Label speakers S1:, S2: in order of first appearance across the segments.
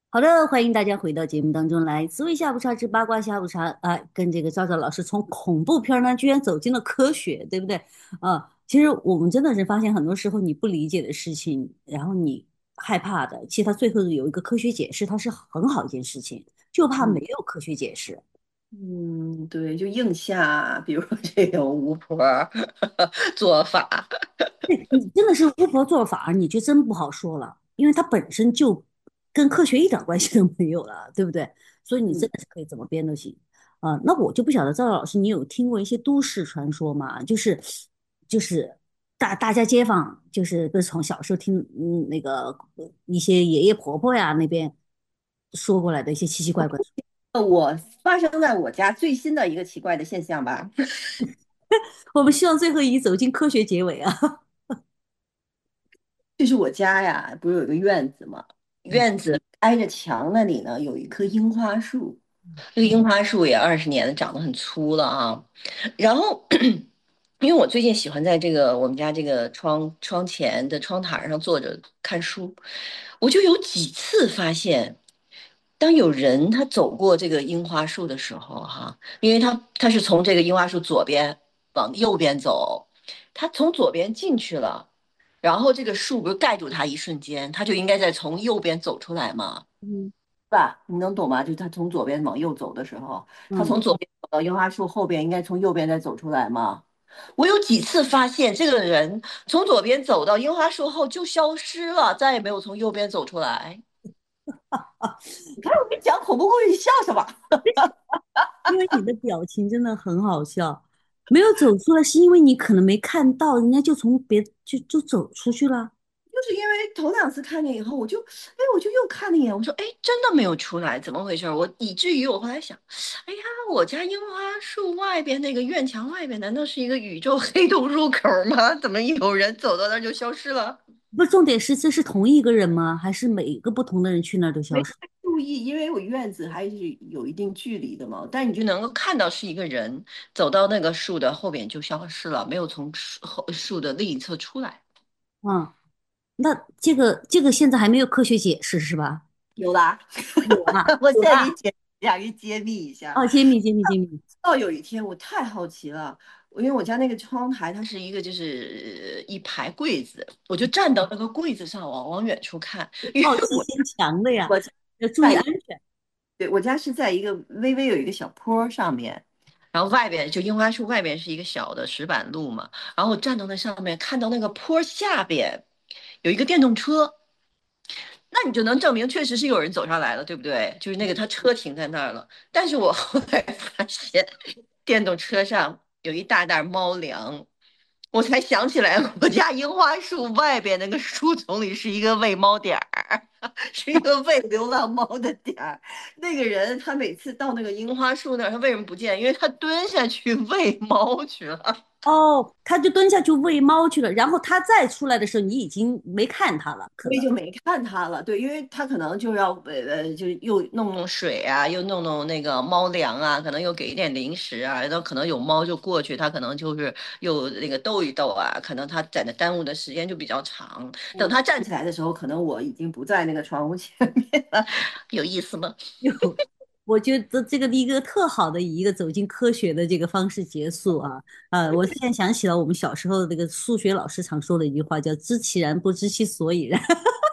S1: 好的，欢迎大家回到节目当中来。滋味下午茶之八卦下午茶啊，跟这个赵赵老师从恐怖片儿呢，居然走进了科学，对不对？其实我们真的是发现，很多时候你不理解的事情，然后你害怕的，其实它最后有一个科学解释，它是很好一件事情，就怕没
S2: 嗯
S1: 有科学解释。
S2: 嗯，对，就硬下，比如说这种巫婆儿做法。
S1: 对你真的是巫婆做法，你就真不好说了，因为它本身就跟科学一点关系都没有了，对不对？所以你真
S2: 嗯，
S1: 的是可以怎么编都行。那我就不晓得赵老师，你有听过一些都市传说吗？就是大家街坊，就是不是从小时候听那个一些爷爷婆婆呀那边说过来的一些奇奇怪怪的。
S2: 我发生在我家最新的一个奇怪的现象吧，
S1: 我们希望最后一走进科学结尾啊。
S2: 就是我家呀，不是有一个院子吗？院子挨着墙那里呢，有一棵樱花树。这个樱花树也20年了，长得很粗了啊。然后，因为我最近喜欢在这个我们家这个窗前的窗台上坐着看书，我就有几次发现，当有人他走过这个樱花树的时候，哈，因为他是从这个樱花树左边往右边走，他从左边进去了，然后这个树不是盖住他一瞬间，他就应该再从右边走出来嘛。
S1: 嗯
S2: 吧，你能懂吗？就是他从左边往右走的时候，他
S1: 嗯。
S2: 从左边走到樱花树后边，应该从右边再走出来吗？我有几次发现，这个人从左边走到樱花树后就消失了，再也没有从右边走出来。你看我跟你讲恐怖故事，你笑什么？
S1: 因为你的表情真的很好笑，没有走出来是因为你可能没看到，人家就从就走出去了。
S2: 就是因为头2次看见以后，我就又看了一眼，我说，哎，真的没有出来，怎么回事？我以至于我后来想，哎呀，我家樱花树外边那个院墙外边，难道是一个宇宙黑洞入口吗？怎么有人走到那儿就消失了？
S1: 不是重点是这是同一个人吗？还是每个不同的人去那儿都消失？
S2: 注意，因为我院子还是有一定距离的嘛，但你就能够看到是一个人走到那个树的后边就消失了，没有从树的另一侧出来。
S1: 嗯，那这个现在还没有科学解释是吧？
S2: 有啦，
S1: 有啊，
S2: 我现
S1: 有啊。
S2: 在给你揭秘一下。
S1: 哦，揭秘。
S2: 到有一天，我太好奇了，因为我家那个窗台它是一个就是一排柜子，我就站到那个柜子上往远处看，因为
S1: 好奇心强的呀，
S2: 我家
S1: 要注意安
S2: 在
S1: 全。
S2: 对，我家是在一个微微有一个小坡儿上面，然后外边就樱花树外边是一个小的石板路嘛，然后我站到那上面，看到那个坡儿下边有一个电动车，那你就能证明确实是有人走上来了，对不对？就是那个他车停在那儿了，但是我后来发现电动车上有一大袋猫粮，我才想起来我家樱花树外边那个树丛里是一个喂猫点儿，是一个喂流浪猫的点儿。那个人他每次到那个樱花树那儿，他为什么不见？因为他蹲下去喂猫去了。
S1: 哦，他就蹲下去喂猫去了，然后他再出来的时候，你已经没看他了，可能。
S2: 所以就没看他了。对，因为他可能就要就又弄水啊，又弄那个猫粮啊，可能又给一点零食啊，然后可能有猫就过去，他可能就是又那个逗一逗啊，可能他在那耽误的时间就比较长。等他站起来的时候，可能我已经不在那个窗户前面了，有意思吗？
S1: 有，我觉得这个一个特好的以一个走进科学的这个方式结束啊。我现在想起了我们小时候那个数学老师常说的一句话，叫"知其然，不知其所以然"。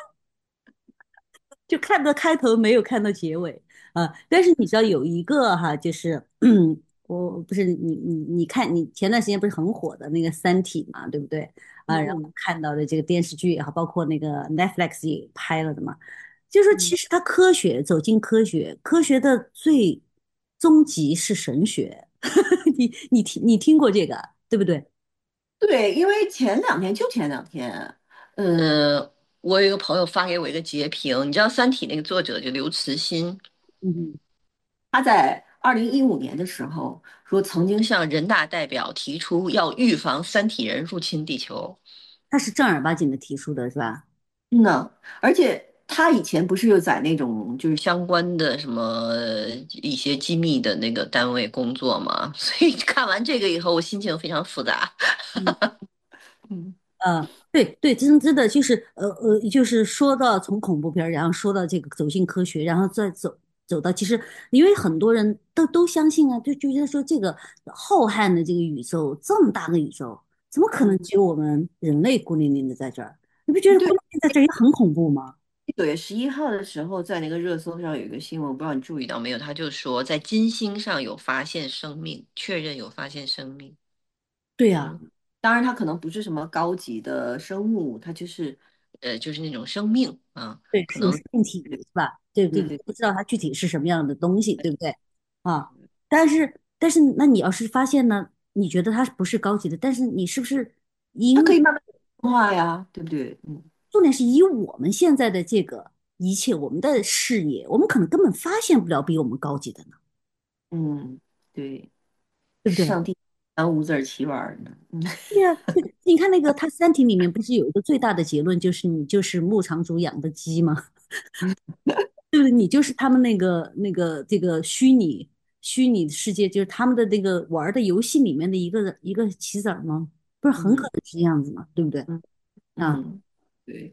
S1: 就看到开头没有看到结尾但是你知道有一个哈，就是我不是你看你前段时间不是很火的那个《三体》嘛，对不对然后
S2: 嗯，
S1: 看到的这个电视剧也好，包括那个 Netflix 也拍了的嘛，就是说其
S2: 嗯，
S1: 实它科学走进科学，科学的最终极是神学。你听过这个对不对？
S2: 对，因为前2天，我有一个朋友发给我一个截屏，你知道《三体》那个作者就刘慈欣，
S1: 嗯，
S2: 他在2015年的时候说，曾经向人大代表提出要预防三体人入侵地球。
S1: 他是正儿八经的提出的是吧？
S2: 嗯呐，而且他以前不是有在那种就是相关的什么一些机密的那个单位工作嘛，所以看完这个以后，我心情非常复杂。
S1: 嗯。
S2: 嗯，
S1: 对对，真的就是就是说到从恐怖片儿然后说到这个走进科学，然后再走到其实，因为很多人都相信啊，就觉得说这个浩瀚的这个宇宙这么大个宇宙，怎么可能
S2: 嗯，
S1: 只有我们人类孤零零的在这儿？你不觉得孤
S2: 对，
S1: 零零在这儿也很恐怖吗？
S2: 9月11号的时候，在那个热搜上有一个新闻，我不知道你注意到没有，他就说在金星上有发现生命，确认有发现生命。
S1: 对呀，
S2: 嗯，当然它可能不是什么高级的生物，它就是那种生命啊，
S1: 对，是有
S2: 可能
S1: 生命体是吧？对对，
S2: 对对。
S1: 不知道它具体是什么样的东西，对不对？啊，但是，那你要是发现呢，你觉得它不是高级的，但是你是不是因
S2: 它可以慢慢进化呀，对不对？嗯
S1: 重点是以我们现在的这个一切，我们的视野，我们可能根本发现不了比我们高级的呢，
S2: 嗯，对，
S1: 对不对？
S2: 上帝当五子儿棋玩儿呢。嗯，
S1: 对呀，你看那个它《三体》里面不是有一个最大的结论，就是你就是牧场主养的鸡吗？对不对？你就是他们那个这个虚拟世界，就是他们的那个玩儿的游戏里面的一个棋子儿吗？不是很可
S2: 嗯
S1: 能是这样子吗？对不对？
S2: 嗯
S1: 啊，
S2: 嗯，对。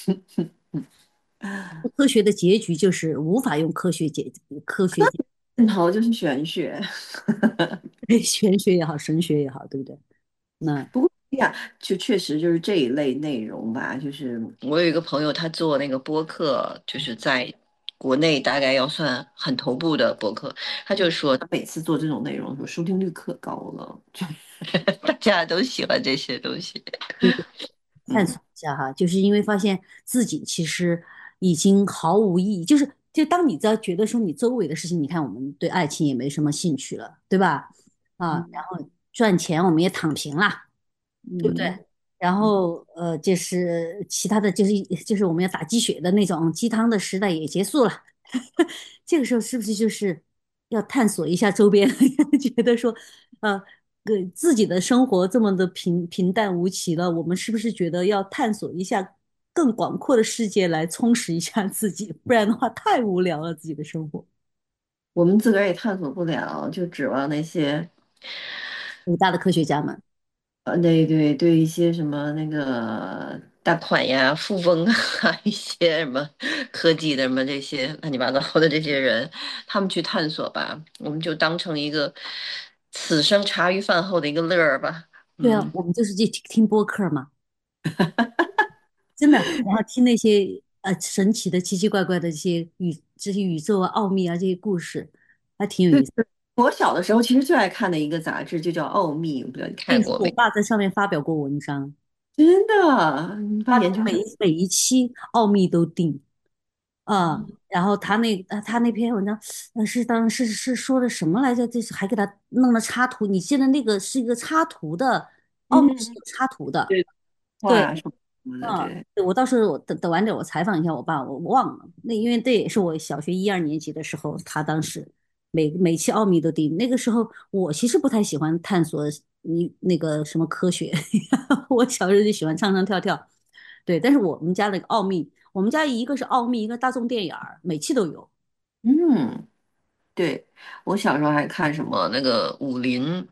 S1: 科学的结局就是无法用科学解，
S2: 镜头就是玄学。
S1: 玄学也好，神学也好，对不对？那
S2: 不过呀，就确实就是这一类内容吧，就是我有一个朋友，他做那个播客，就是在国内大概要算很头部的播客，他就说他每次做这种内容的时候，收听率可高了，就大家都喜欢这些东西。
S1: 探
S2: 嗯
S1: 索一下哈，就是因为发现自己其实已经毫无意义，就当你在觉得说你周围的事情，你看我们对爱情也没什么兴趣了，对吧？啊，然
S2: 嗯
S1: 后赚钱我们也躺平啦，对不对？
S2: 嗯
S1: 然
S2: 嗯，
S1: 后就是其他的就是我们要打鸡血的那种鸡汤的时代也结束了，这个时候是不是就是要探索一下周边？觉得说，呃，自己的生活这么的平淡无奇了，我们是不是觉得要探索一下更广阔的世界来充实一下自己？不然的话太无聊了，自己的生活。
S2: 我们自个儿也探索不了，就指望那些
S1: 伟大的科学家们。
S2: 对一些什么那个大款呀、富翁啊，一些什么科技的什么这些乱七八糟的这些人，他们去探索吧，我们就当成一个此生茶余饭后的一个乐儿吧。
S1: 对啊，
S2: 嗯，
S1: 我们就是去听播客嘛。真的，然后听那些神奇的、奇奇怪怪的这些宇宙啊、奥秘啊这些故事，还挺有
S2: 对，
S1: 意思。
S2: 我小的时候其实最爱看的一个杂志就叫《奥秘》，我不知道你
S1: 跟你说，
S2: 看过没？
S1: 我爸在上面发表过文章，
S2: 真的，你爸
S1: 他
S2: 研究生？
S1: 每一期奥秘都定啊。然后他那篇文章，是说的什么来着？就是还给他弄了插图，你记得那个是一个插图的，奥秘是
S2: 嗯，
S1: 有插图的。
S2: 对，
S1: 对，
S2: 话什么的，
S1: 嗯，
S2: 对。
S1: 对，我到时候等晚点我采访一下我爸，我忘了。那因为这也是我小学1、2年级的时候，他当时每期奥秘都定。那个时候我其实不太喜欢探索那个什么科学，我小时候就喜欢唱唱跳跳。对，但是我们家那个奥秘，我们家一个是奥秘，一个大众电影儿，每期都有。
S2: 嗯，对，我小时候还看什么那个武林，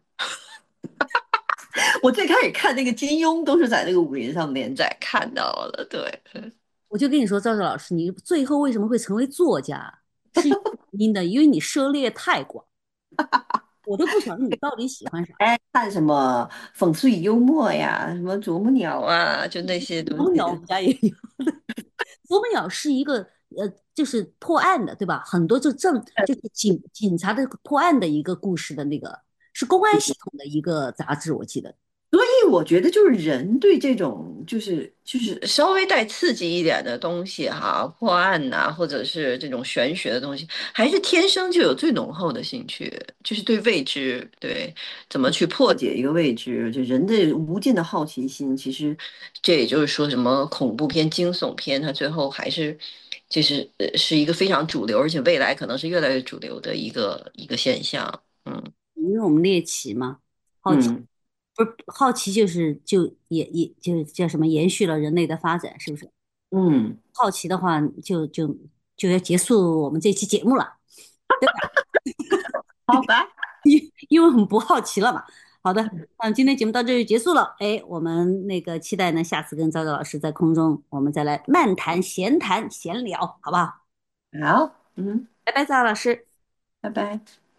S2: 我最开始看那个金庸都是在那个武林上连载看到的。对，
S1: 我就跟你说，赵赵老师，你最后为什么会成为作家，是有原因的，因为你涉猎太广，我都不晓得你到底喜欢啥。
S2: 哎，看什么讽刺与幽默呀，什么啄木鸟啊，就那些东西。
S1: 啄木鸟我们家也有，啄木鸟是一个就是破案的，对吧？很多就是警察的破案的一个故事的那个，是公安系统的一个杂志，我记得。
S2: 所以我觉得就是人对这种就是稍微带刺激一点的东西哈，破案呐、或者是这种玄学的东西，还是天生就有最浓厚的兴趣，就是对未知，对怎么去破解一个未知，就人的无尽的好奇心。其实这也就是说，什么恐怖片、惊悚片，它最后还是就是是一个非常主流，而且未来可能是越来越主流的一个现象。嗯
S1: 因为我们猎奇嘛，好奇
S2: 嗯
S1: 不是好奇也就叫什么延续了人类的发展，是不是？
S2: 嗯。
S1: 好奇的话就要结束我们这期节目了，
S2: 好吧。
S1: 因为我们不好奇了嘛。 好的，今天节目到这就结束了。哎，我们那个期待呢，下次跟赵赵老师在空中，我们再来漫谈、闲谈、闲聊，好不好？
S2: 好，嗯，
S1: 拜拜，赵老师。
S2: 拜拜。